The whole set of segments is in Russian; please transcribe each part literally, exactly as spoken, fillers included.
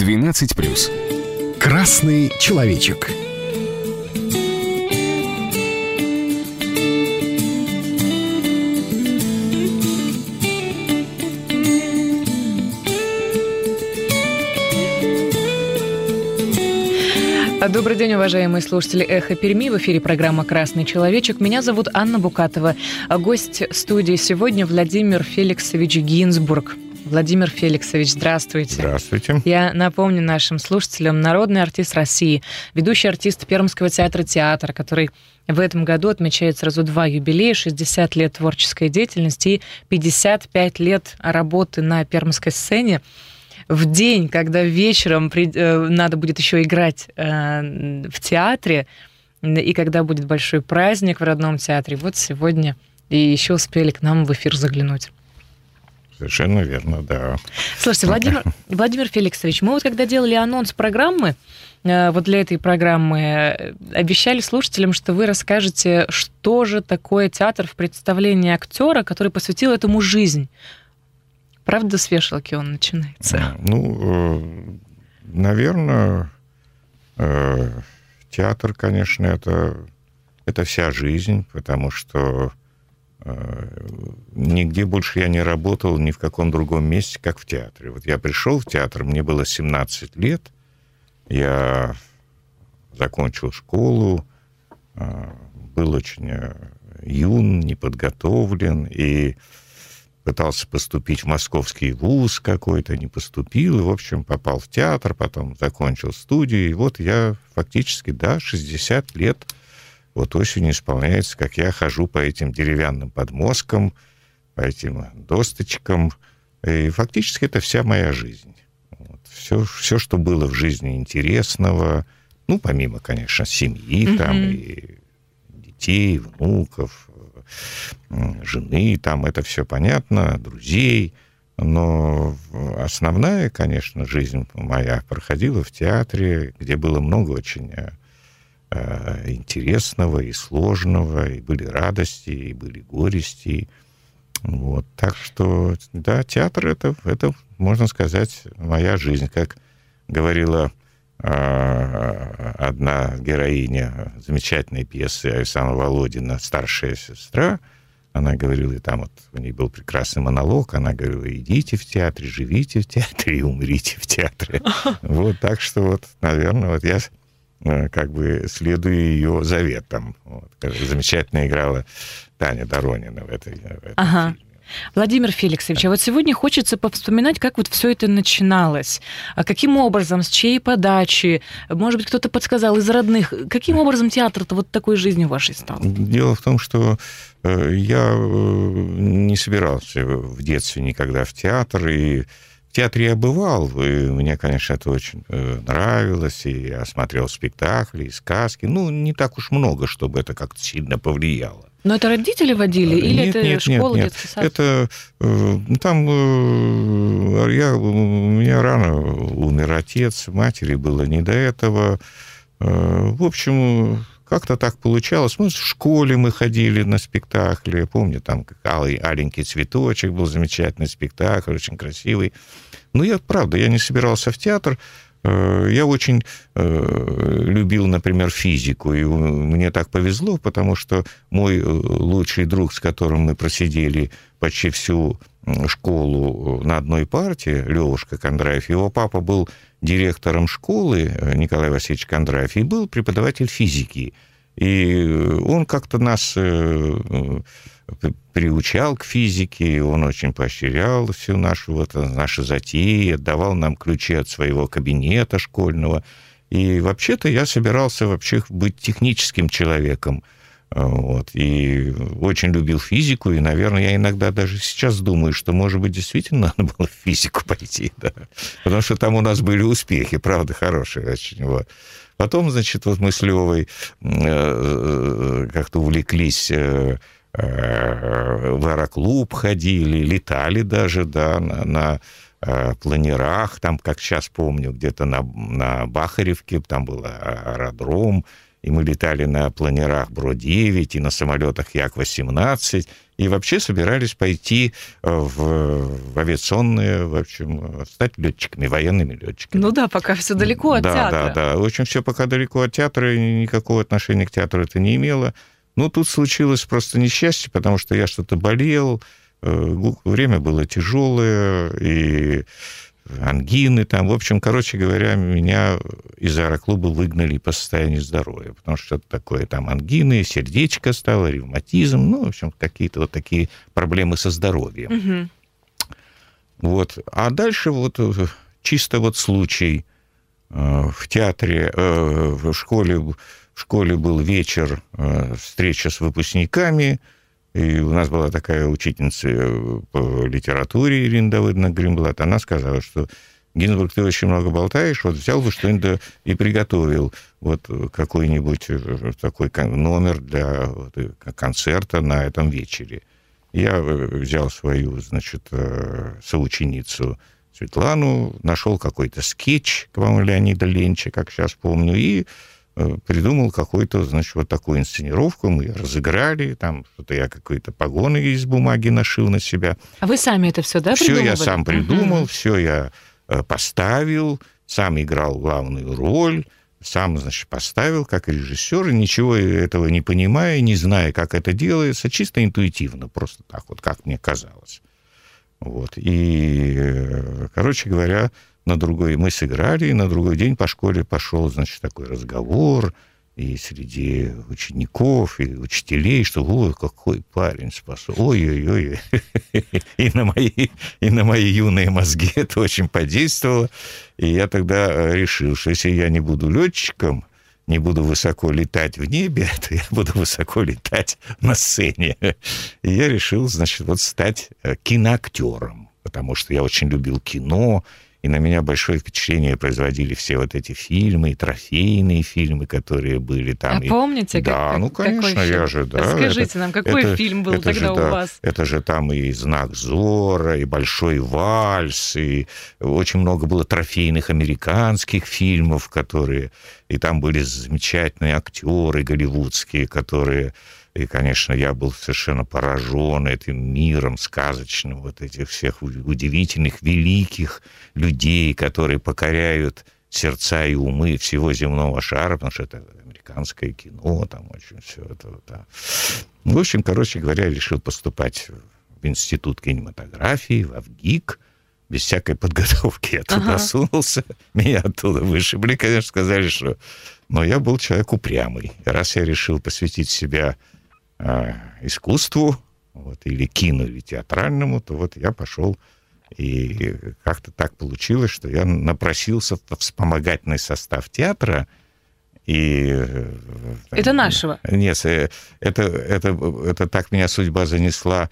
двенадцать плюс. Красный человечек. Добрый день, уважаемые слушатели «Эхо Перми». В эфире программа «Красный человечек». Меня зовут Анна Букатова. Гость студии сегодня Владимир Феликсович Гинзбург. Владимир Феликсович, здравствуйте. Здравствуйте. Я напомню нашим слушателям, народный артист России, ведущий артист Пермского театра «Театр», который в этом году отмечает сразу два юбилея: шестьдесят лет творческой деятельности и пятьдесят пять лет работы на пермской сцене. В день, когда вечером при, э, надо будет еще играть э, в театре, и когда будет большой праздник в родном театре, вот сегодня и еще успели к нам в эфир заглянуть. Совершенно верно, да. Слушайте, Владимир, Владимир Феликсович, мы вот когда делали анонс программы, э, вот для этой программы, обещали слушателям, что вы расскажете, что же такое театр в представлении актера, который посвятил этому жизнь. Правда, с вешалки он начинается? Ну, наверное, театр, конечно, это, это вся жизнь, потому что нигде больше я не работал, ни в каком другом месте, как в театре. Вот я пришел в театр, мне было семнадцать лет, я закончил школу, был очень юн, неподготовлен, и пытался поступить в московский вуз какой-то, не поступил, и, в общем, попал в театр, потом закончил студию, и вот я фактически, да, шестьдесят лет, вот осенью исполняется, как я хожу по этим деревянным подмосткам, по этим досточкам, и фактически это вся моя жизнь. Вот. Все, все, что было в жизни интересного, ну, помимо, конечно, семьи, mm-hmm. там, и детей, внуков, жены, там это все понятно, друзей, но основная, конечно, жизнь моя проходила в театре, где было много очень э, интересного и сложного, и были радости, и были горести. Вот. Так что, да, театр это, это, можно сказать, моя жизнь. Как говорила одна героиня замечательной пьесы Александра Володина «Старшая сестра», она говорила, и там вот у нее был прекрасный монолог, она говорила: идите в театре, живите в театре и умрите в театре. Вот, так что вот, наверное, вот я как бы следую ее заветам. Вот, замечательно играла Таня Доронина в этой, в этом ага. фильме. Владимир Феликсович, а вот сегодня хочется повспоминать, как вот все это начиналось. А каким образом, с чьей подачи? Может быть, кто-то подсказал из родных. Каким образом театр-то вот такой жизнью вашей стал? Дело в том, что я не собирался в детстве никогда в театр, и в театре я бывал, и мне, конечно, это очень нравилось, и я смотрел спектакли, и сказки. Ну, не так уж много, чтобы это как-то сильно повлияло. Но это родители водили, или нет, это нет, школа, нет, детский сад? Это там я, у меня рано умер отец, матери было не до этого. В общем, как-то так получалось. Мы в школе мы ходили на спектакли. Я помню, там «Алый, аленький цветочек» был замечательный спектакль, очень красивый. Но я, правда, я не собирался в театр. Я очень э, любил, например, физику, и мне так повезло, потому что мой лучший друг, с которым мы просидели почти всю школу на одной парте, Лёвушка Кондратьев, его папа был директором школы, Николай Васильевич Кондратьев, и был преподаватель физики. И он как-то нас э, приучал к физике, он очень поощрял всю нашу, вот, наши затеи, отдавал нам ключи от своего кабинета школьного. И вообще-то я собирался вообще быть техническим человеком. Вот, и очень любил физику, и, наверное, я иногда даже сейчас думаю, что, может быть, действительно надо было в физику пойти, да, потому что там у нас были успехи, правда, хорошие очень, вот. Потом, значит, вот мы с Лёвой э, как-то увлеклись, э, э, в аэроклуб ходили, летали даже, да, на, на э, планерах, там, как сейчас помню, где-то на, на Бахаревке, там был аэродром, и мы летали на планерах Бро девять и на самолетах Як восемнадцать, и вообще собирались пойти в, в авиационные, в общем, стать летчиками, военными летчиками. Ну да, пока все далеко от да, театра. Да, да, в общем, все пока далеко от театра, никакого отношения к театру это не имело. Ну, тут случилось просто несчастье, потому что я что-то болел, время было тяжелое, и ангины там. В общем, короче говоря, меня из аэроклуба выгнали по состоянию здоровья, потому что что-то такое там ангины, сердечко стало, ревматизм, ну, в общем, какие-то вот такие проблемы со здоровьем. Угу. Вот. А дальше вот чисто вот случай в театре, в школе, в школе был вечер, встреча с выпускниками, и у нас была такая учительница по литературе Ирина Давыдовна Гримблат. Она сказала, что Гинзбург, ты очень много болтаешь, вот взял бы что-нибудь и приготовил вот какой-нибудь такой номер для концерта на этом вечере. Я взял свою, значит, соученицу Светлану, нашел какой-то скетч, по-моему, Леонида Ленча, как сейчас помню, и придумал какую-то, значит, вот такую инсценировку, мы разыграли, там что-то я какие-то погоны из бумаги нашил на себя. А вы сами это все, да, придумывали? Все я сам придумал, uh-huh. все я поставил, сам играл главную роль, сам, значит, поставил как режиссер, и ничего этого не понимая, не зная, как это делается, чисто интуитивно, просто так вот, как мне казалось. Вот. И, короче говоря, на другой мы сыграли, и на другой день по школе пошел, значит, такой разговор и среди учеников, и учителей, что ой, какой парень спас, ой-ой-ой. И на мои, и на мои юные мозги это очень подействовало. И я тогда решил, что если я не буду летчиком, не буду высоко летать в небе, то я буду высоко летать на сцене. И я решил, значит, вот стать киноактером, потому что я очень любил кино, и на меня большое впечатление производили все вот эти фильмы, и трофейные фильмы, которые были там. А и... помните? Да, как, ну, конечно, я же, да. Расскажите это, нам, какой это, фильм был это тогда же, у да, вас? Это же там и «Знак Зорро», и «Большой вальс», и очень много было трофейных американских фильмов, которые... И там были замечательные актеры голливудские, которые... И, конечно, я был совершенно поражен этим миром сказочным, вот этих всех удивительных, великих людей, которые покоряют сердца и умы всего земного шара, потому что это американское кино, там очень все это. Да. В общем, короче говоря, я решил поступать в Институт кинематографии, в АВГИК, без всякой подготовки я туда ага. сунулся, меня оттуда вышибли, конечно, сказали, что... Но я был человек упрямый. Раз я решил посвятить себя искусству, вот, или кино, или театральному, то вот я пошел, и как-то так получилось, что я напросился в вспомогательный состав театра, и... Это нашего? Нет, это, это, это так меня судьба занесла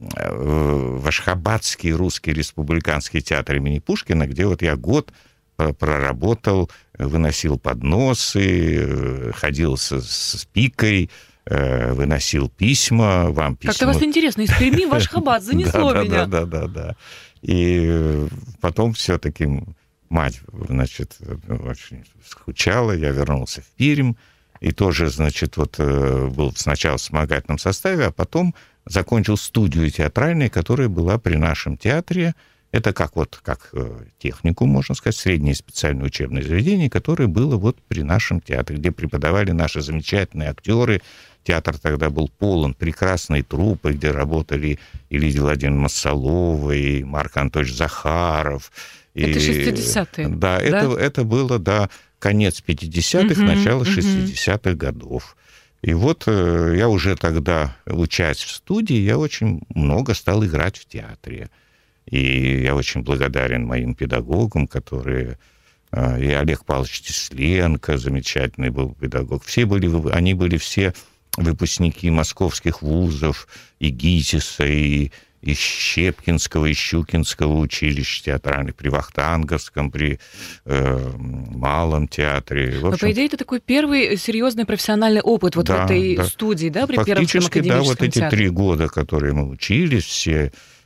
в Ашхабадский русский республиканский театр имени Пушкина, где вот я год проработал, выносил подносы, ходил с, с пикой, выносил письма, вам письма. Как-то вас интересно, из Перми в Ашхабад занесло меня. Да, да, да, да. И потом все-таки мать, значит, очень скучала, я вернулся в Пермь, и тоже, значит, вот был сначала в вспомогательном составе, а потом закончил студию театральную, которая была при нашем театре. Это как вот как техникум, можно сказать, среднее специальное учебное заведение, которое было вот при нашем театре, где преподавали наши замечательные актеры. Театр тогда был полон прекрасной труппы, где работали и Лидия Владимировна Массолова, и Марк Анатольевич Захаров. Это и... шестидесятые? Да, да? Это, это было, да, конец пятидесятых, угу, начало шестидесятых угу. годов. И вот я уже тогда, учась в студии, я очень много стал играть в театре. И я очень благодарен моим педагогам, которые... И Олег Павлович Тесленко, замечательный был педагог. Все были, они были все выпускники московских вузов, и ГИТИСа, и, и Щепкинского, и Щукинского училища театральных, при Вахтанговском, при э, Малом театре. В общем, но, по идее, это такой первый серьезный профессиональный опыт вот да, в этой да. студии, да, при Пермском академическом театре? Да, вот эти три года, которые мы учились, все...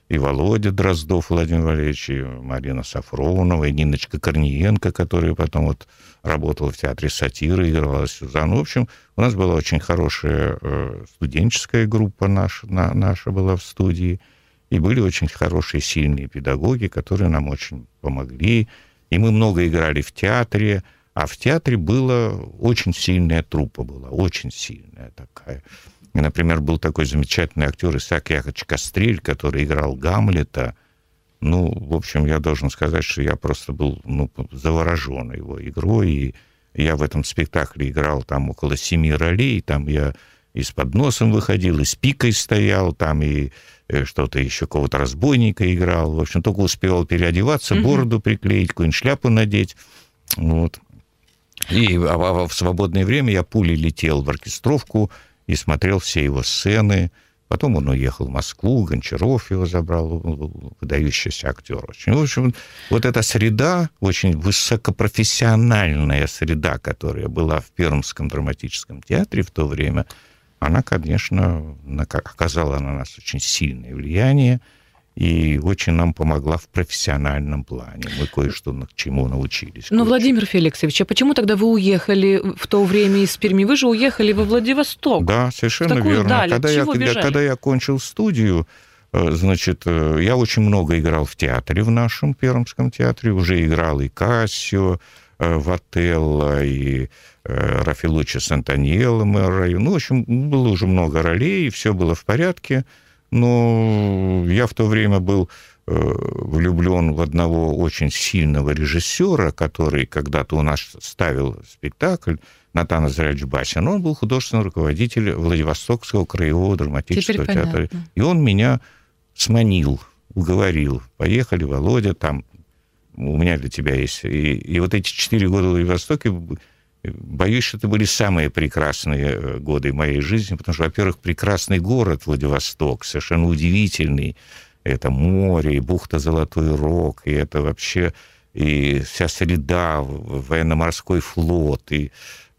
и Володя Дроздов Владимир Валерьевич, и Марина Сафронова, и Ниночка Корниенко, которая потом вот работала в театре сатиры, играла Сюзанну. В общем, у нас была очень хорошая студенческая группа наша, наша была в студии, и были очень хорошие, сильные педагоги, которые нам очень помогли. И мы много играли в театре, а в театре была очень сильная труппа, была очень сильная такая. И, например, был такой замечательный актер Исаак Яковлевич Кострель, который играл Гамлета. Ну, в общем, я должен сказать, что я просто был ну, заворожен его игрой. И я в этом спектакле играл там около семи ролей. Там я и с подносом выходил, и с пикой стоял, там и что-то еще, кого-то разбойника играл. В общем, только успевал переодеваться, mm-hmm. бороду приклеить, какую-нибудь шляпу надеть. Вот. И а в свободное время я пулей летел в оркестровку и смотрел все его сцены. Потом он уехал в Москву, Гончаров его забрал, выдающийся актер очень. В общем, вот эта среда, очень высокопрофессиональная среда, которая была в Пермском драматическом театре в то время, она, конечно, оказала на нас очень сильное влияние и очень нам помогла в профессиональном плане. Мы кое-что к чему научились. Но, Владимир Феликсович, а почему тогда вы уехали в то время из Перми? Вы же уехали во Владивосток. Да, совершенно верно. Даль. Когда я, когда я окончил студию, значит, я очень много играл в театре, в нашем Пермском театре. Уже играл и Кассио в Отелло, и Рафелуччо Сантаниелло, мэр. Ну, в общем, было уже много ролей, и все было в порядке. Но я в то время был влюблен в одного очень сильного режиссера, который когда-то у нас ставил спектакль, Натан Израилевич Басин. Он был художественный руководитель Владивостокского краевого драматического Теперь театра. Понятно. И он меня сманил, уговорил. Поехали, Володя, там у меня для тебя есть. И, и вот эти четыре года в Владивостоке, боюсь, что это были самые прекрасные годы моей жизни, потому что, во-первых, прекрасный город Владивосток, совершенно удивительный. Это море, и бухта Золотой Рог, и это вообще и вся среда, военно-морской флот, и,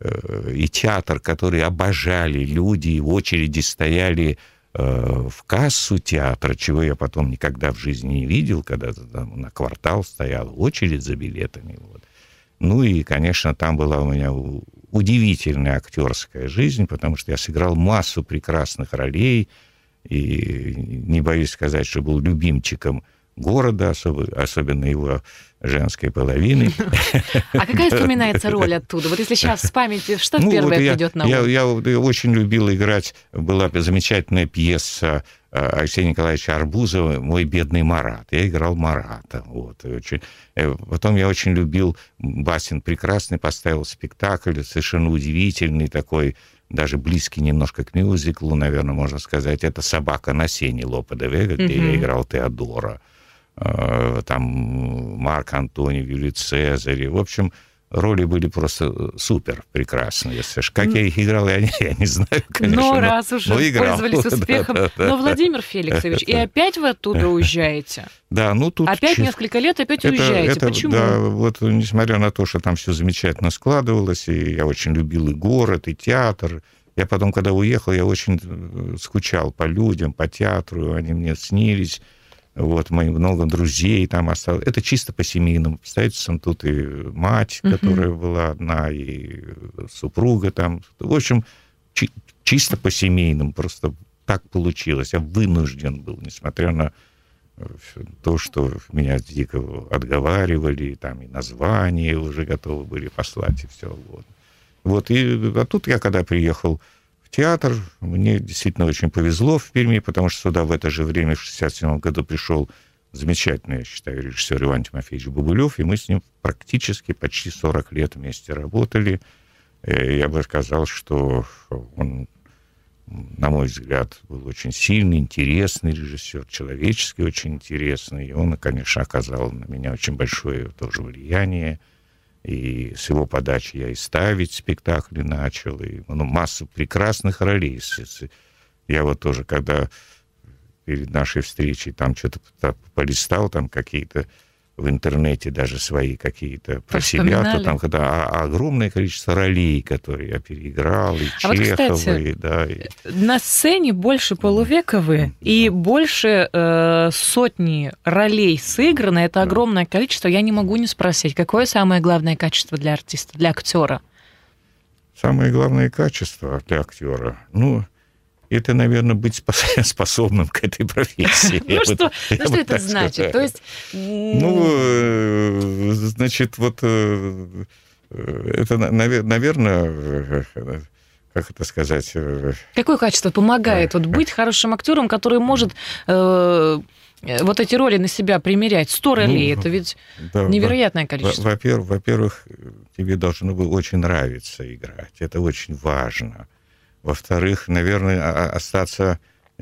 и театр, который обожали люди, и в очереди стояли в кассу театра, чего я потом никогда в жизни не видел, когда там на квартал стояла очередь за билетами. Вот. Ну и, конечно, там была у меня удивительная актерская жизнь, потому что я сыграл массу прекрасных ролей, и не боюсь сказать, что был любимчиком города, особенно его женской половины. А какая вспоминается роль оттуда? Вот если сейчас вспомните, что ну, первое вот придет на ум? Я, я, я очень любил играть, была замечательная пьеса Алексея Николаевича Арбузова «Мой бедный Марат». Я играл Марата. Вот, очень... Потом я очень любил, Басин прекрасный поставил спектакль, совершенно удивительный такой, даже близкий немножко к мюзиклу, наверное, можно сказать. Это «Собака на сене» Лопе де Вега, где mm-hmm. я играл Теодора. Там Марк Антоний, Юлий Цезарь. В общем, роли были просто супер прекрасные. Как я их играл, я не, я не знаю, конечно. Но, но раз уже но пользовались успехом. Да, да, да, но, Владимир Феликсович, и опять вы оттуда уезжаете? Да, ну тут... Опять несколько лет, опять это, уезжаете. Это, Почему? Да, вот несмотря на то, что там все замечательно складывалось, и я очень любил и город, и театр. Я потом, когда уехал, я очень скучал по людям, по театру, они мне снились. Вот, мои много друзей там осталось. Это чисто по семейным обстоятельствам. Тут и мать, uh-huh. которая была одна, и супруга там. В общем, чи- чисто по семейным. Просто так получилось. Я вынужден был, несмотря на то, что меня дико отговаривали, там и названия уже готовы были послать, и все. Вот. Вот, и, а тут я, когда приехал в театр, мне действительно очень повезло в Перми, потому что сюда в это же время, в шестьдесят седьмом году, пришел замечательный, я считаю, режиссер Иван Тимофеевич Бабулев, и мы с ним практически почти сорок лет вместе работали. Я бы сказал, что он, на мой взгляд, был очень сильный, интересный режиссер, человечески очень интересный, и он, конечно, оказал на меня очень большое тоже влияние. И с его подачи я и ставить спектакли начал, и ну, массу прекрасных ролей. Я вот тоже, когда перед нашей встречей там что-то полистал, там какие-то в интернете даже свои какие-то про себя, то там когда огромное количество ролей, которые я переиграл, и а Чехова, вот, кстати, и, да. И... на сцене больше полувека вы, и больше э, сотни ролей сыграно, это огромное да. количество. Я не могу не спросить, какое самое главное качество для артиста, для актера? Самое главное качество для актера, ну, это, наверное, быть способным к этой профессии. Ну что это значит? То есть... Ну, значит, вот это, наверное, как это сказать... Какое качество помогает вот быть хорошим актером, который может вот эти роли на себя примерять? Сто ролей, это ведь невероятное количество. Во-первых, во-первых, тебе должно было очень нравиться играть. Это очень важно. Во-вторых, наверное, остаться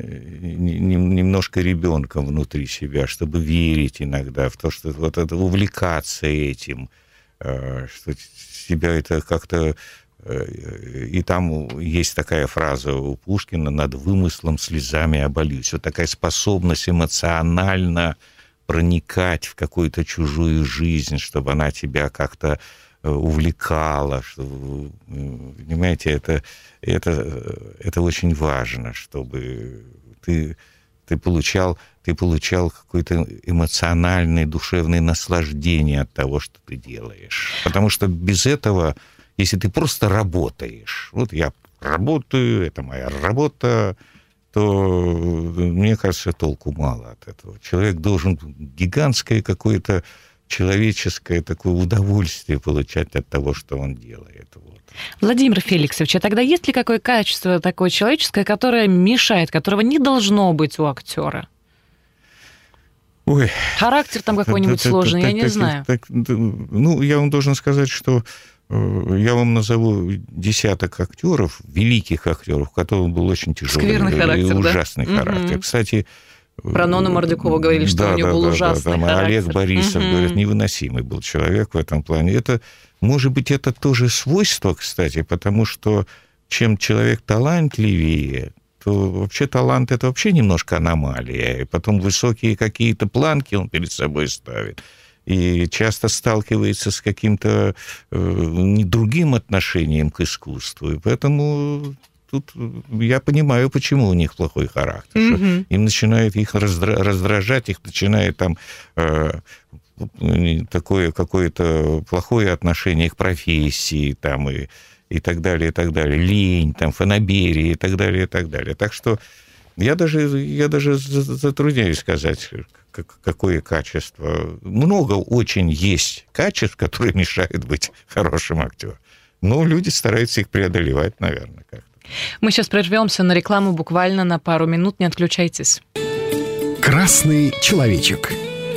немножко ребенком внутри себя, чтобы верить иногда в то, что вот это увлекаться этим, что тебя это как-то... И там есть такая фраза у Пушкина: «Над вымыслом слезами обольюсь». Вот такая способность эмоционально проникать в какую-то чужую жизнь, чтобы она тебя как-то увлекала, что, понимаете, это, это, это очень важно, чтобы ты, ты, получал, ты получал какое-то эмоциональное, душевное наслаждение от того, что ты делаешь. Потому что без этого, если ты просто работаешь, вот я работаю, это моя работа, то, мне кажется, толку мало от этого. Человек должен гигантское какое-то человеческое такое удовольствие получать от того, что он делает. Вот. Владимир Феликсович, а тогда есть ли какое качество такое человеческое, которое мешает, которого не должно быть у актера? Ой. Характер там какой-нибудь так, сложный, так, я так, не так, знаю. Так, ну, я вам должен сказать, что я вам назову десяток актеров, великих актеров, у которых был очень тяжелый и ужасный да? характер. Угу. Кстати, про Нону Мордюкову говорили, что да, у него да, был да, ужасный да, характер. Олег Борисов, угу. говорят, невыносимый был человек в этом плане. Это, может быть, это тоже свойство, кстати, потому что чем человек талантливее, то вообще талант — это вообще немножко аномалия. И потом высокие какие-то планки он перед собой ставит. И часто сталкивается с каким-то э, другим отношением к искусству. И поэтому... Тут я понимаю, почему у них плохой характер. Mm-hmm. Им начинает их раздра- раздражать, их начинает там э, такое какое-то плохое отношение к профессии, там, и, и так далее, и так далее. Лень, там, фанаберия, и так далее, и так далее. Так что я даже, я даже затрудняюсь сказать, как, какое качество. Много очень есть качеств, которые мешают быть хорошим актером. Но люди стараются их преодолевать, наверное, как-то. Мы сейчас прервемся на рекламу буквально на пару минут. Не отключайтесь. Красный человечек.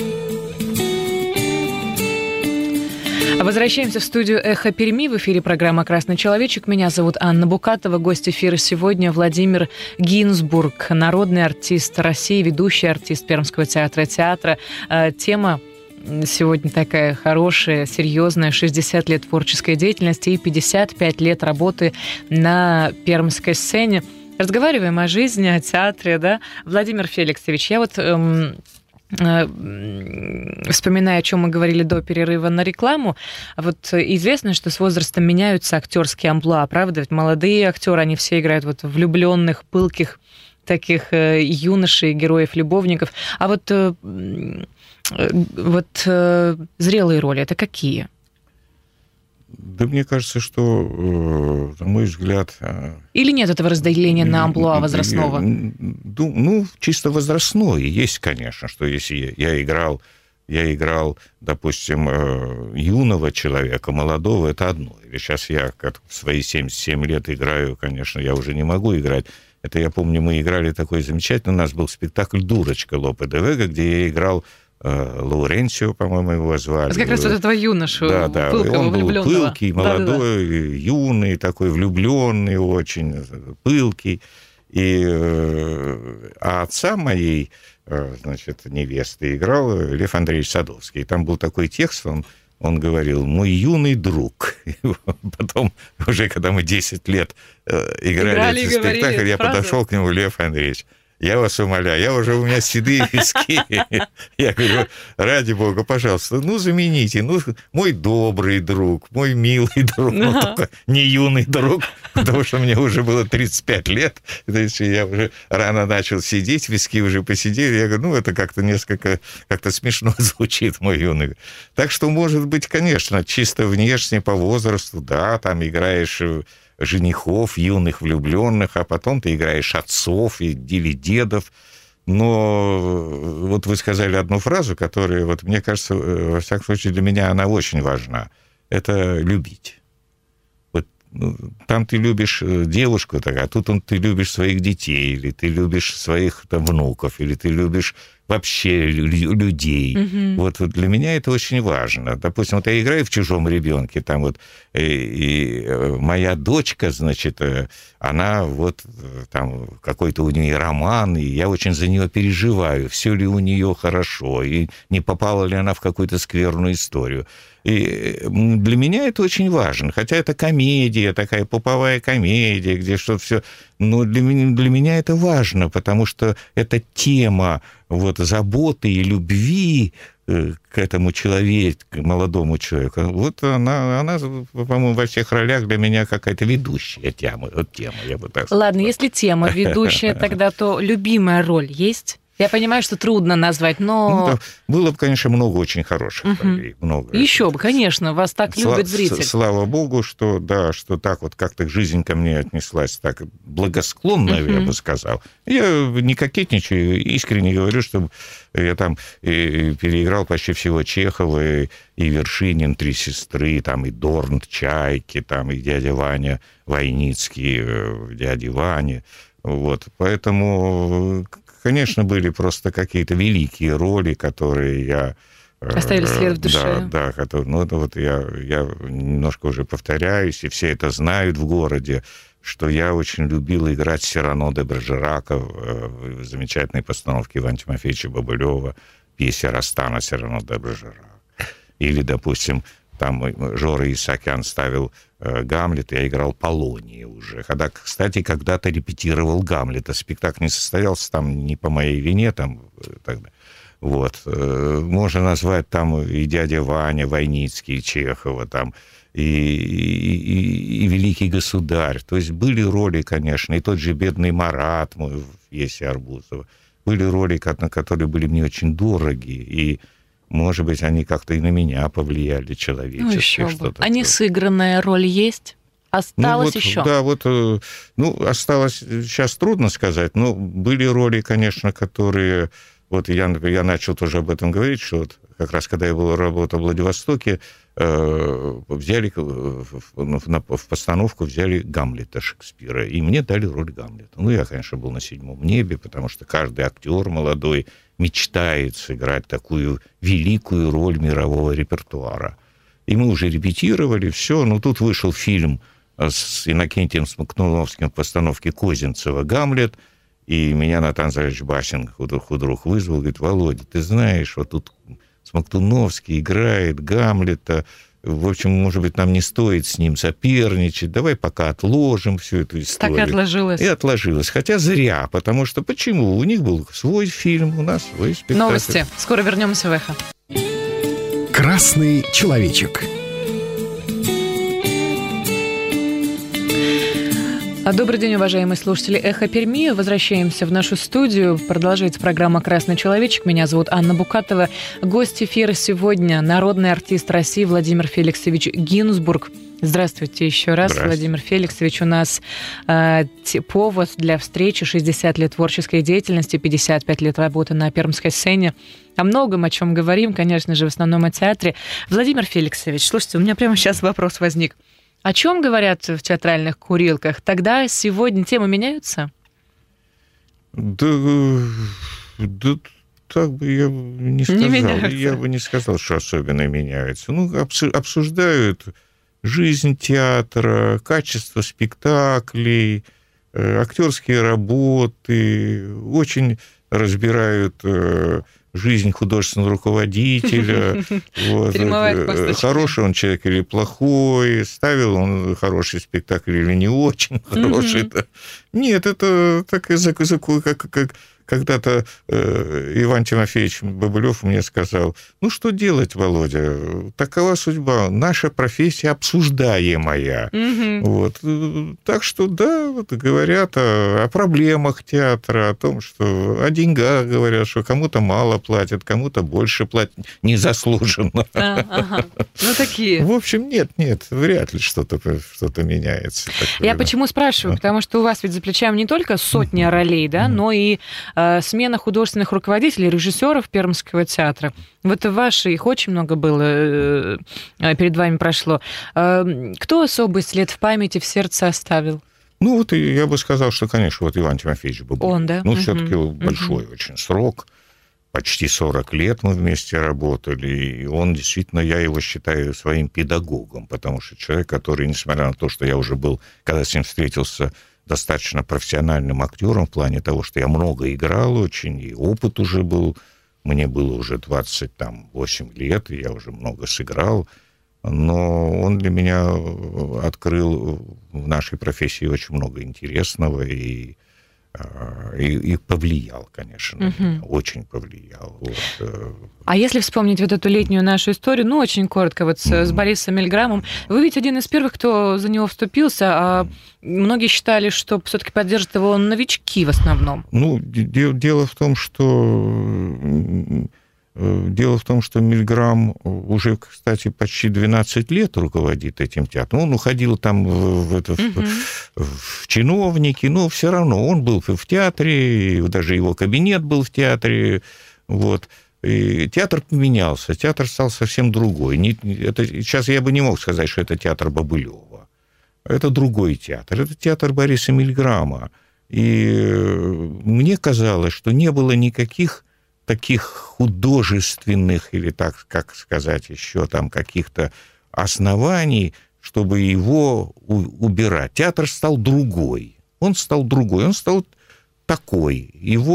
Возвращаемся в студию «Эхо Перми». В эфире программа «Красный человечек». Меня зовут Анна Букатова. Гость эфира сегодня Владимир Гинзбург, народный артист России, ведущий артист Пермского театра театра. Тема сегодня такая хорошая, серьезная: шестьдесят лет творческой деятельности и пятьдесят пять лет работы на пермской сцене. Разговариваем о жизни, о театре, да? Владимир Феликсович, я вот... Эм, вспоминая, о чем мы говорили до перерыва на рекламу, вот известно, что с возрастом меняются актерские амплуа, правда? Ведь молодые актеры, они все играют вот влюбленных, пылких таких юношей, героев-любовников. А вот, вот зрелые роли — это какие? Да мне кажется, что, на мой взгляд... Или нет этого разделения на амплуа возрастного? Ну, чисто возрастное есть, конечно, что если я играл, я играл, допустим, юного человека, молодого, это одно. Или сейчас я как в свои семьдесят семь лет играю, конечно, я уже не могу играть. Это, я помню, мы играли такой замечательный, у нас был спектакль «Дурочка» Лопе де Вега, где я играл Лауренсио, по-моему, его звали. Это как раз вот этого юношу, да, да. пылкого, он был влюбленного. Пылкий, молодой, да, да, да. юный, такой влюбленный очень, пылкий. И, а отца моей, значит, невесты играл Лев Андреевич Садовский. И там был такой текст, он, он говорил: «Мой юный друг». И потом, уже когда мы десять лет играли, играли этот спектакль, я фразу. подошел к нему: «Лев Андреевич, я вас умоляю, я уже, у меня седые виски. Я говорю, ради бога, пожалуйста, ну, замените, ну, мой добрый друг, мой милый друг, ну, только не юный друг, потому что мне уже было тридцать пять лет, то есть я уже рано начал сидеть, виски уже посидели, я говорю, ну, это как-то несколько, как-то смешно звучит, мой юный. Так что, может быть, конечно, чисто внешне, по возрасту, да, там играешь женихов, юных влюбленных, а потом ты играешь отцов или дедов. Но вот вы сказали одну фразу, которая, вот, мне кажется, во всяком случае, для меня она очень важна. Это любить. Вот, ну, там ты любишь девушку, так, а тут он, ты любишь своих детей, или ты любишь своих там, внуков, или ты любишь вообще людей. Mm-hmm. Вот, вот для меня это очень важно. Допустим, вот я играю в «Чужом ребенке», там вот и, и моя дочка, значит, она вот там какой-то у нее роман, и я очень за нее переживаю, все ли у нее хорошо, и не попала ли она в какую-то скверную историю. И для меня это очень важно. Хотя это комедия, такая поповая комедия, где что-то все... Но для меня, для меня это важно, потому что эта тема вот, заботы и любви к этому человеку, к молодому человеку, вот она, она, по-моему, во всех ролях для меня какая-то ведущая тема. Вот тема, я бы так сказал. Ладно, если тема ведущая, тогда то любимая роль есть? Я понимаю, что трудно назвать, но... Ну, да, было бы, конечно, много очень хороших uh-huh. ролей. Много. Еще бы, конечно, вас так Сла- любит зритель. Слава богу, что, да, что так вот как-то жизнь ко мне отнеслась так благосклонно, uh-huh. я бы сказал. Я не кокетничаю, искренне говорю, что я там и переиграл почти всего Чехова, и, и Вершинин, «Три сестры», там и Дорн, «Чайки», там и дядя Ваня Войницкий в «Дяде Ване». Вот, поэтому... Конечно, были просто какие-то великие роли, которые я... Оставили след в душе. Да, да, которые, ну, вот я, я немножко уже повторяюсь, и все это знают в городе, что я очень любил играть Сирано де Бержерака в замечательной постановке Ивана Тимофеевича Бобылева, пьесе Растана «Сирано де Бержерак». Или, допустим, там Жора Исаакян ставил Гамлет, я играл Полония уже. Когда, кстати, когда-то репетировал Гамлета. Спектакль не состоялся там не по моей вине. Там, тогда. Вот. Можно назвать там и дядя Ваня Войницкий, и Чехова, там, и, и, и, и Великий Государь. То есть были роли, конечно, и тот же «Бедный Марат» в пьесе Арбузова. Были роли, которые были мне очень дороги, и может быть, они как-то и на меня повлияли человечески. Ну, что-то а несыгранная роль есть? Осталось ну, вот, еще? Да, вот, ну, осталось, сейчас трудно сказать, но были роли, конечно, которые... Вот я, я начал тоже об этом говорить, что вот как раз когда я был работал в Владивостоке, э, взяли в, в, в постановку взяли Гамлета Шекспира, и мне дали роль Гамлета. Ну, я, конечно, был на седьмом небе, потому что каждый актер молодой мечтает сыграть такую великую роль мирового репертуара. И мы уже репетировали, все, но тут вышел фильм с Иннокентием Смоктуновским в постановке Козинцева «Гамлет», и меня Натан Заревич Басин, худрук, вызвал, говорит: Володя, ты знаешь, вот тут Смоктуновский играет Гамлета, в общем, может быть, нам не стоит с ним соперничать, давай пока отложим всю эту историю. Так и отложилось. И отложилось, хотя зря, потому что почему? У них был свой фильм, у нас свой спектакль. Новости. Скоро вернемся в «Эхо». Красный человечек. Добрый день, уважаемые слушатели «Эхо Перми». Возвращаемся в нашу студию. Продолжается программа «Красный человечек». Меня зовут Анна Букатова. Гость эфира сегодня – народный артист России Владимир Феликсович Гинзбург. Здравствуйте еще раз, Владимир Феликсович. У нас э, повод для встречи: шестьдесят лет творческой деятельности, пятьдесят пять лет работы на пермской сцене. О многом, о чем говорим, конечно же, в основном о театре. Владимир Феликсович, слушайте, у меня прямо сейчас вопрос возник. О чем говорят в театральных курилках? Тогда, сегодня темы меняются? Да, да так бы я не сказал. Не я бы не сказал, что особенно меняются. Ну, обсуждают жизнь театра, качество спектаклей, актерские работы, очень разбирают жизнь художественного руководителя, вот, хороший он человек или плохой, ставил он хороший спектакль или не очень хороший. Mm-hmm. Нет, это так язык, языку, как, как когда-то э, Иван Тимофеевич Бабылев мне сказал: ну, что делать, Володя, такова судьба, наша профессия обсуждаемая. Mm-hmm. Вот. Так что, да, вот говорят о, о проблемах театра, о том, что о деньгах говорят, что кому-то мало платят, кому-то больше платят, незаслуженно. А, ага. Ну, такие. В общем, нет, нет, вряд ли что-то, что-то меняется. Такое. Я почему спрашиваю? Потому что у вас ведь за плечами не только сотни ролей, да, mm-hmm. но и смена художественных руководителей, режиссеров Пермского театра. Вот ваши, их очень много было, перед вами прошло. Кто особый след в памяти, в сердце оставил? Ну, вот я бы сказал, что, конечно, вот Иван Тимофеевич Бабылев. Он, да? Ну, uh-huh. все-таки большой uh-huh. очень срок. Почти сорок лет мы вместе работали. И он действительно, я его считаю своим педагогом, потому что человек, который, несмотря на то, что я уже был, когда с ним встретился, достаточно профессиональным актером в плане того, что я много играл очень, и опыт уже был. Мне было уже двадцать восемь лет, и я уже много сыграл. Но он для меня открыл в нашей профессии очень много интересного и, и, и повлиял, конечно, на меня, очень повлиял. Вот. А если вспомнить вот эту летнюю нашу историю, ну, очень коротко, вот с, mm-hmm. с Борисом Мильграмом, вы ведь один из первых, кто за него вступился, а многие считали, что все-таки поддержат его новички в основном. Ну, де- дело в том, что... Дело в том, что Мильграм уже, кстати, почти двенадцать лет руководит этим театром. Он уходил там в, это, uh-huh. в, в чиновники, но все равно он был в театре, даже его кабинет был в театре. Вот. И театр поменялся, театр стал совсем другой. Не, это, сейчас я бы не мог сказать, что это театр Бабылева. Это другой театр. Это театр Бориса Мильграма. И мне казалось, что не было никаких таких художественных, или так, как сказать, еще там каких-то оснований, чтобы его убирать. Театр стал другой. Он стал другой, он стал такой.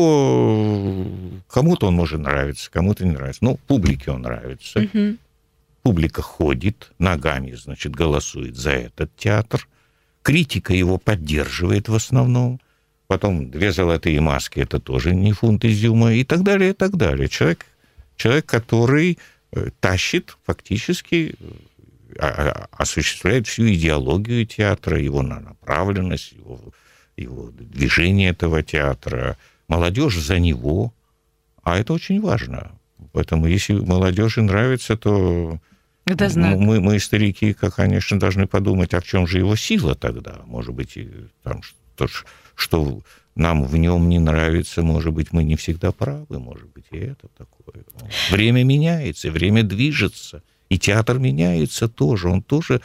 Его... Кому-то он может нравиться, кому-то не нравится. Но публике он нравится. Mm-hmm. Публика ходит, ногами, значит, голосует за этот театр. Критика его поддерживает в основном. Потом «Две золотые маски» — это тоже не фунт изюма, и так далее, и так далее. Человек, человек который тащит, фактически осуществляет всю идеологию театра, его направленность, его, его движение этого театра. Молодежь за него, а это очень важно. Поэтому если молодежи нравится, то это знак. Мы, мы, старики, как, конечно, должны подумать, а в чем же его сила тогда? Может быть, там что-то... что нам в нем не нравится, может быть, мы не всегда правы, может быть, и это такое. Время меняется, время движется, и театр меняется тоже, он тоже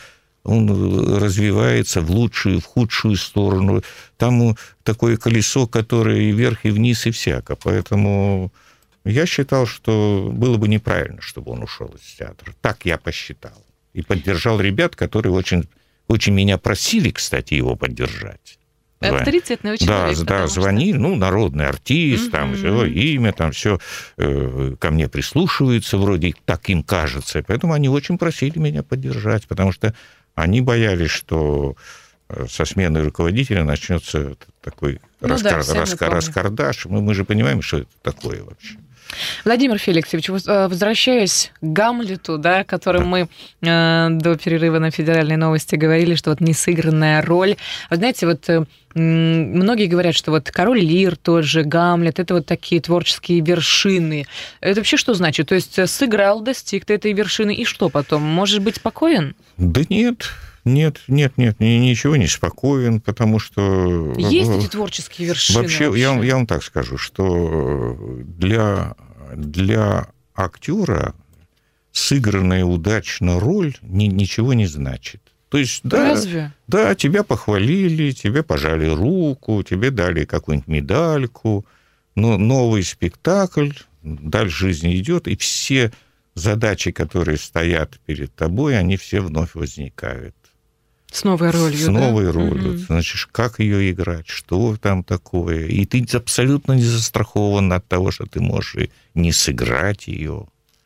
он развивается в лучшую, в худшую сторону. Там такое колесо, которое и вверх, и вниз, и всяко. Поэтому я считал, что было бы неправильно, чтобы он ушел из театра. Так я посчитал. И поддержал ребят, которые очень, очень меня просили, кстати, его поддержать. Авторитетный человек. Да, да, звонили, что... ну, народный артист, mm-hmm. там все, имя, там все э, ко мне прислушиваются, вроде так им кажется. Поэтому они очень просили меня поддержать, потому что они боялись, что со сменой руководителя начнется такой ну, раскар... да, раскар... раскардаш. Мы, мы же понимаем, что это такое вообще. Владимир Феликсович, возвращаясь к Гамлету, да, о котором да. мы э, до перерыва на федеральной новости говорили, что вот несыгранная роль. Вы знаете, вот э, многие говорят, что вот Король Лир тот же, Гамлет, это вот такие творческие вершины. Это вообще что значит? То есть сыграл, достиг ты этой вершины, и что потом? Можешь быть спокоен? Да нет. Нет, нет, нет, ничего не спокоен, потому что... Есть эти творческие вершины? Вообще, вообще? Я, я вам так скажу, что для, для актера сыгранная удачно роль ни, ничего не значит. То есть, да, Разве? Да, тебя похвалили, тебе пожали руку, тебе дали какую-нибудь медальку, но новый спектакль, дальше жизнь идет, и все задачи, которые стоят перед тобой, они все вновь возникают. С новой ролью, С да? новой ролью. Угу. Значит, как ее играть, что там такое. И ты абсолютно не застрахован от того, что ты можешь и не сыграть ее.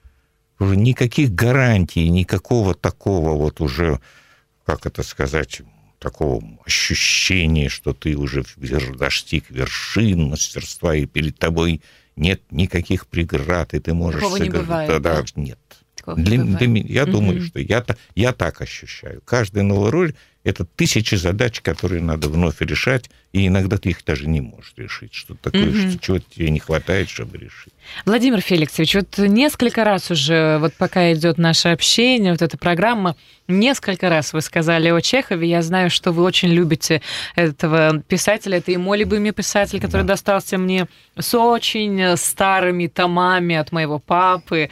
Никаких гарантий, никакого такого вот уже, как это сказать, такого ощущения, что ты уже достиг вершин мастерства, и перед тобой нет никаких преград, и ты можешь Такого сыграть. не бывает, да, да? Нет. Такого Для, не бывает. для меня, я Угу. думаю, что я, я так ощущаю. Каждая новая роль — это тысячи задач, которые надо вновь решать, и иногда ты их даже не можешь решить. Что-то такое, Угу. что чего тебе не хватает, чтобы решить. Владимир Феликсович, вот несколько раз уже, вот пока идет наше общение, вот эта программа, несколько раз вы сказали о Чехове. Я знаю, что вы очень любите этого писателя. Это и мой любимый писатель, который да. достался мне с очень старыми томами от моего папы.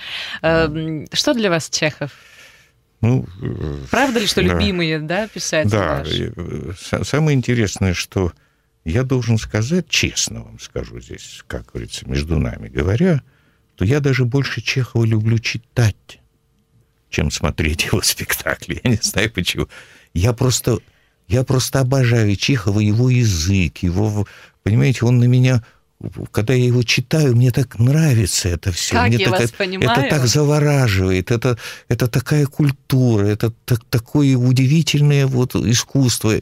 Что для вас Чехов? Ну, правда ли, что да. любимые, да, писатели Да. ваши? Самое интересное, что я должен сказать, честно вам скажу здесь, как говорится, между нами говоря, то я даже больше Чехова люблю читать, чем смотреть его спектакли. Я не знаю почему. Я просто, я просто обожаю Чехова, его язык, его, понимаете, он на меня... Когда я его читаю, мне так нравится это все. Как мне я так, вас это, понимаю. это так завораживает. Это, это такая культура, это так, такое удивительное вот искусство.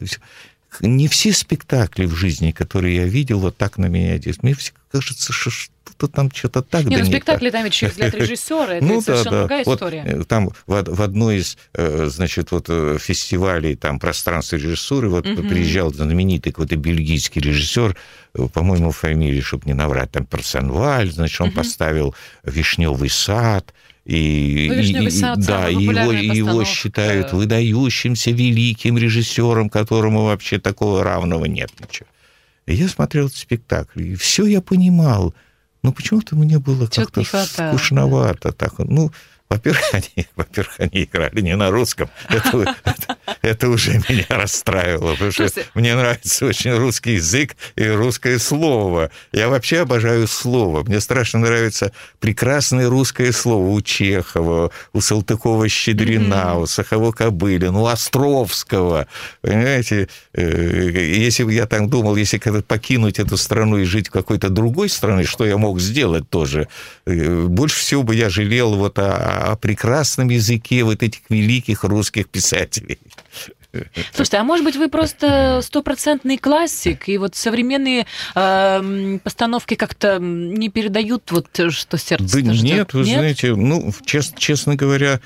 Не все спектакли в жизни, которые я видел, вот так на меня действуют. Мне кажется, что что-то там что-то так. Не, да ну не спектакли так. там ведь через взгляд режиссера, это ну, совершенно да, да. другая вот история. Там в, в одной из, значит, вот фестивалей там пространства режиссуры вот угу. приезжал знаменитый какой-то бельгийский режиссер, по-моему, фамилия, чтобы не наврать, там Персенваль, значит, он угу. поставил «Вишневый сад». И, ну, и, сад, да, и его, его считают выдающимся великим режиссером, которому вообще такого равного нет ничего. И я смотрел этот спектакль, и все я понимал. Но почему-то мне было как-то скучновато. Так. Ну, во-первых, они, во-первых, они играли не на русском. Это, это, это уже меня расстраивало, потому что Слушайте. Мне нравится очень русский язык и русское слово. Я вообще обожаю слово. Мне страшно нравится прекрасное русское слово у Чехова, у Салтыкова-Щедрина, mm-hmm. у Сахово-Кобылина, у Островского. Понимаете, если бы я так думал, если когда покинуть эту страну и жить в какой-то другой стране, что я мог сделать тоже, больше всего бы я жалел вот о о прекрасном языке вот этих великих русских писателей. Слушайте, а может быть, вы просто стопроцентный классик, и вот современные э, постановки как-то не передают вот, что сердце да ждет? Нет, вы нет? знаете, ну, честно, честно говоря,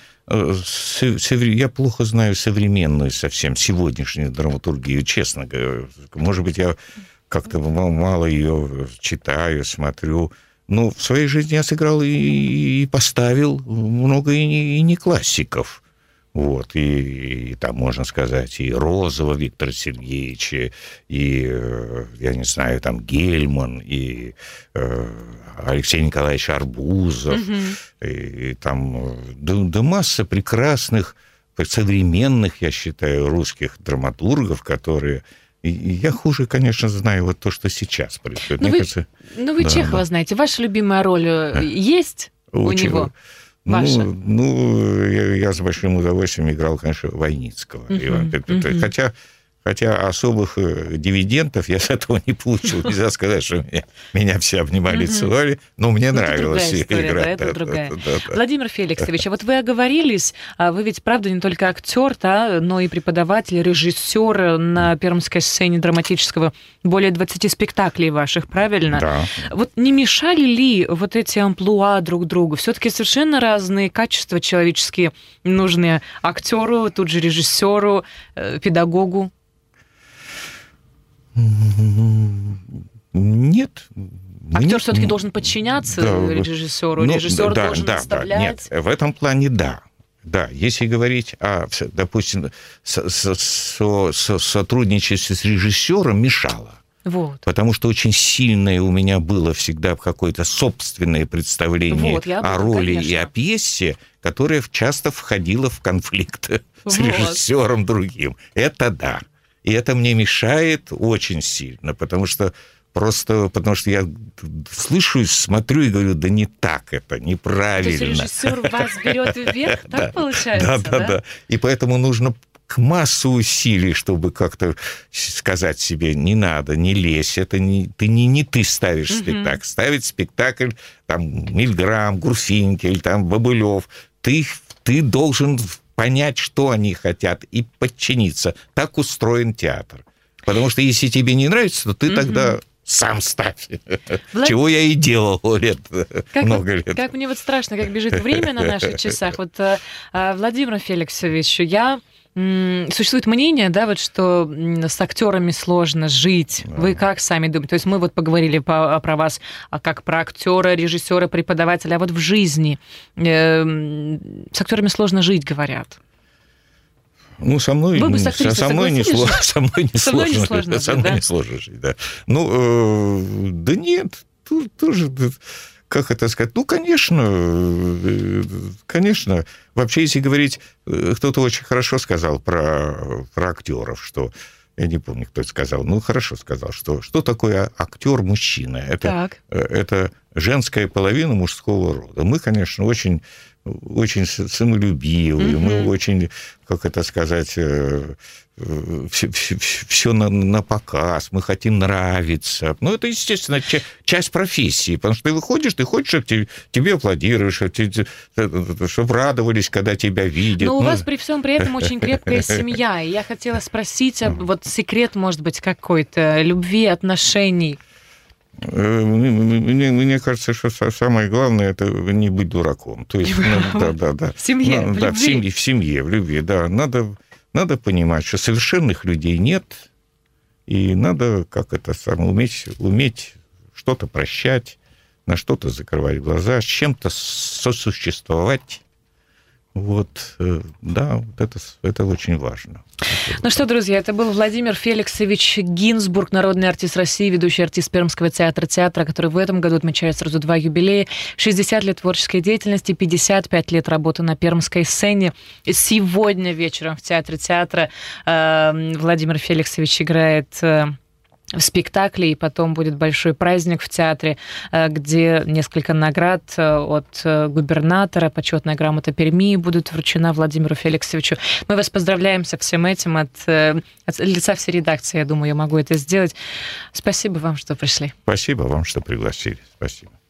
я плохо знаю современную совсем, сегодняшнюю драматургию, честно говоря. Может быть, я как-то мало ее читаю, смотрю. Ну, в своей жизни я сыграл и, и поставил много и не, и не классиков. Вот, и, и там, можно сказать, и Розова Виктора Сергеевича, и, я не знаю, там, Гельман, и э, Алексей Николаевич Арбузов, mm-hmm. и, и там, да, да масса прекрасных, современных, я считаю, русских драматургов, которые... И я хуже, конечно, знаю вот то, что сейчас происходит. Ну, Мне вы, кажется, ну, вы да, Чехова да. знаете. Ваша любимая роль есть у, у него? Ваша? Ну, ну я, я с большим удовольствием играл, конечно, Войницкого. Uh-huh, Ивана. Uh-huh. Хотя, хотя особых дивидендов я с этого не получил. Нельзя сказать, что меня, меня все обнимали и uh-huh. целовали, но мне ну, нравилось играть. Да, это другая. Да, да, да. Владимир Феликсович, а вот вы оговорились, вы ведь, правда, не только актер, да, но и преподаватель, режиссер на пермской сцене драматического, более двадцати спектаклей ваших, правильно? Да. Вот не мешали ли вот эти амплуа друг другу? Все-таки совершенно разные качества человеческие нужны актеру, тут же режиссеру, педагогу. Нет. Актер все-таки должен подчиняться да, режиссеру, ну, режиссер да, должен да, наставлять. Да, нет, в этом плане да. Да, если говорить о, допустим, со, со, со, со сотрудничестве с режиссером, мешало. Вот. Потому что очень сильное у меня было всегда какое-то собственное представление вот, о роли конечно. И о пьесе, которое часто входило в конфликт вот. С режиссером другим. Это да. И это мне мешает очень сильно, потому что просто потому что я слышу, смотрю и говорю, да не так это, неправильно. То есть режиссер вас берет вверх, так получается, да? Да, да, да. И поэтому нужно массу усилий, чтобы как-то сказать себе, не надо, не лезь, это не ты, не, не ты ставишь mm-hmm. спектакль. Ставит спектакль там Мильграм, Гурфинкель, там Бобылев. Ты, ты должен понять, что они хотят, и подчиниться. Так устроен театр. Потому что если тебе не нравится, то ты mm-hmm. тогда... Сам ставь. Влад... Чего я и делал лет, как много вот, лет. Как мне вот страшно, как бежит время на наших часах. Вот, Владимир Феликсович, я... Существует мнение, да, вот, что с актерами сложно жить. Да. Вы как сами думаете? То есть мы вот поговорили по, про вас как про актера, режиссера, преподавателя, а вот в жизни э, с актерами сложно жить, говорят. Ну, со мной, Вы бы с со, со мной не сложно, со мной не со сложно, мной не сложно, со мной да? не сложно жить, да. Ну, э, да нет, тут тоже, как это сказать, ну, конечно, конечно. Вообще, если говорить, кто-то очень хорошо сказал про, про актеров, что я не помню, кто это сказал, ну, хорошо сказал, что что такое актер-мужчина? Это, это женская половина мужского рода. Мы, конечно, очень... очень самолюбивые, mm-hmm. мы очень, как это сказать, все, все, все на, на показ, мы хотим нравиться. Ну, это, естественно, ча- часть профессии, потому что ты выходишь, ты хочешь, чтобы тебе, тебе аплодируют, чтобы, чтобы радовались, когда тебя видят. Но у ну... вас при всем при этом очень крепкая семья, и я хотела спросить, вот секрет, может быть, какой-то любви, отношений. Мне, мне кажется, что самое главное это не быть дураком. То есть, ну, да, да, да. В семье, ну, в да, любви. В семье, в семье, в любви, да. Надо, надо понимать, что совершенных людей нет, и надо, как это самое, уметь, уметь что-то прощать, на что-то закрывать глаза, с чем-то сосуществовать. Вот, да, вот это, это очень важно. Ну что, друзья, это был Владимир Феликсович Гинзбург, народный артист России, ведущий артист Пермского театра театра, который в этом году отмечает сразу два юбилея. шестьдесят лет творческой деятельности, пятьдесят пять лет работы на пермской сцене. Сегодня вечером в театре театра э, Владимир Феликсович играет... Э, в спектакле, и потом будет большой праздник в театре, где несколько наград от губернатора, почетная грамота Перми будут вручена Владимиру Феликсовичу. Мы вас поздравляем со всем этим от, от лица всей редакции, я думаю, я могу это сделать. Спасибо вам, что пришли. Спасибо вам, что пригласили. Спасибо.